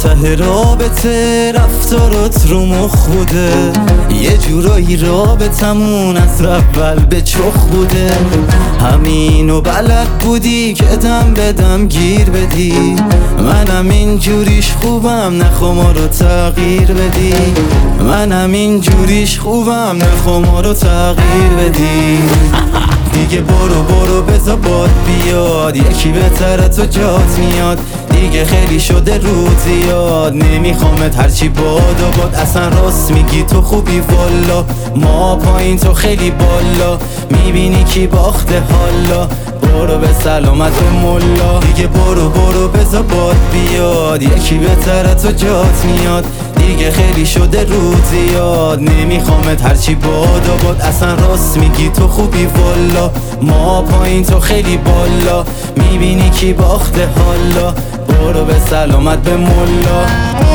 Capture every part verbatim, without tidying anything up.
ته رابطه رفتارات رو مخ بوده، یه جورایی رابطمون از اول به چخ بوده. همینو بلد بودی که دم بدم گیر بدی، منم این جوریش خوبم نخوا ما رو تغییر بدی. منم این جوریش خوبم نخوا ما رو تغییر بدی. دیگه برو برو بذار باد بیاد، یکی بهتره تو جات میاد. دیگه خیلی شده روز زیاد، نمیخوامت هرچی باد و باد. اصلا راست میگی تو خوبی والا، ما پایین تو خیلی بالا. میبینی کی باخته حالا، برو به سلامت به ملا. دیگه برو برو بذار باد بیاد، یکی بهتره تو جات میاد. دیگه خیلی شده روز زیاد، نمیخوامت هرچی باد و باد. اصلا راست میگی تو خوبی والا، ما پایین تو خیلی بالا. میبینی کی باخته حالا، برو به سلامت به ملا.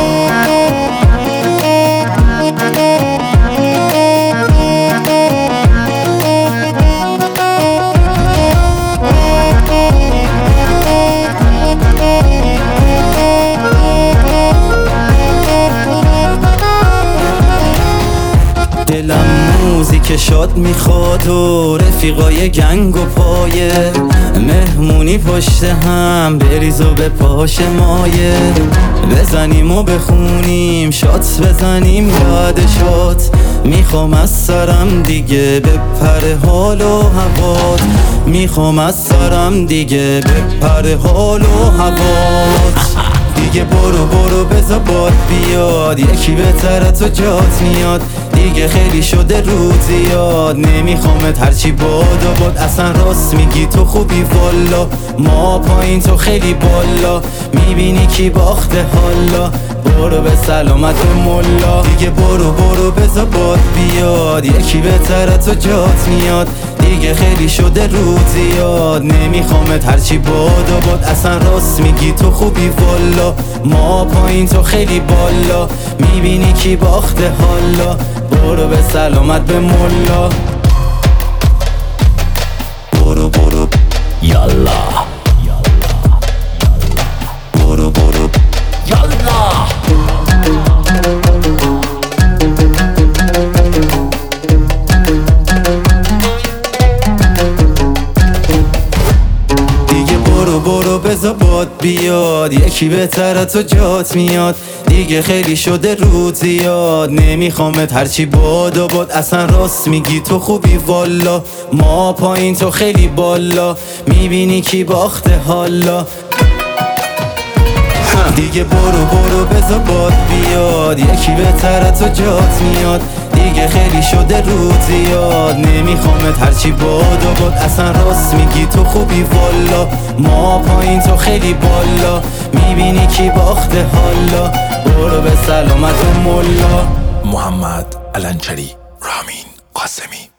دلم موزیک شاد میخواد و رفیقای گنگ و پایه، مهمونی پشت هم بریز و به پاش مایه. بزنیم و بخونیم شات، بزنیم یاد شات. میخوام از سرم دیگه بپره حال و هوات، میخوام از سرم دیگه بپره حال و هوات. دیگه برو برو بذار باد بیاد، یکی بهتره تو جات میاد. دیگه خیلی شده روز زیاد، نمیخوامت هرچی باد و باد. اصلا راست میگی تو خوبی والا، ما پایین تو خیلی بالا. میبینی کی باخته حالا، برو به سلامت به ملا. دیگه برو برو بذار باد بیاد، یکی بهتره تو جات میاد. دیگه خیلی شده روز زیاد، نمیخوامت هرچی باد و باد. اصلا راست میگی تو خوبی والا، ما پایین تو خیلی بالا. میبینی کی باخته حالا، برو به سلامت به ملا. برو برو یالا برو برو یالا. برو برو بذار باد بیاد، یکی بهتره تو جات میاد. دیگه خیلی شده روز زیاد، نمیخوامت هرچی باد و باد. اصلا راست میگی تو خوبی والا، ما پایین تو خیلی بالا. میبینی کی باخته حالا. دیگه برو برو بذار باد بیاد، یکی بهتره تو جات میاد. دیگه خیلی شده روز زیاد، نمیخوامت هرچی باد و باد. اصلا راست میگی تو خوبی والا، ما پایین تو خیلی بالا. میبینی کی باخته حالا، برو به سلامت به ملا. محمد الانچری، رامین قاسمی.